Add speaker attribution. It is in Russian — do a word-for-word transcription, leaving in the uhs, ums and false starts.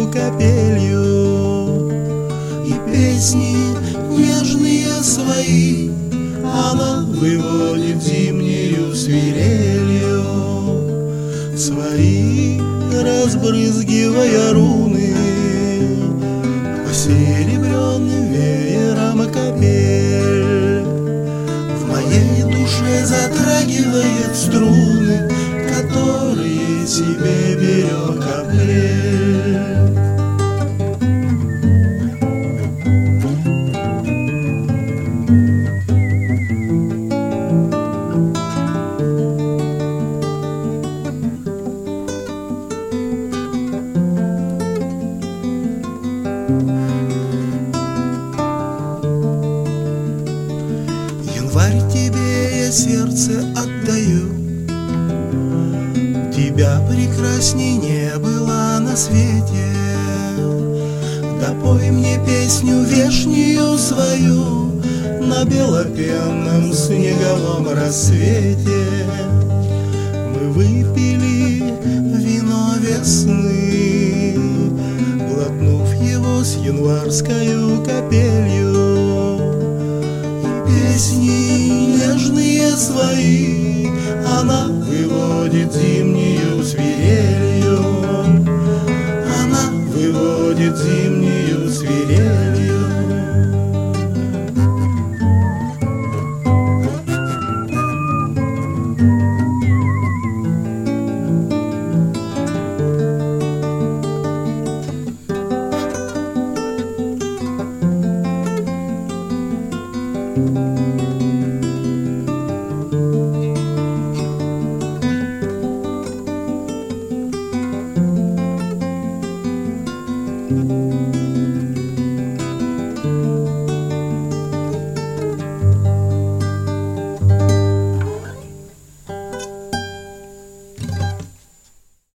Speaker 1: ласкою капелью. И песни нежные свои она выводит зимнею свирелью, свои разбрызгивая руны по серебряным веерам капель. В моей душе затрагивает струны, которые себе берег апрель. Январь, тебе я сердце отдаю, тебя прекрасней не было на свете. Да пой мне песню вешнюю свою на белопенном снеговом рассвете. Мы выпили вино весны, глотнув его с январскою капелью. Песни нежные свои она выводит зимнею свирелью, она выводит зимнею свирелью.
Speaker 2: Thank you.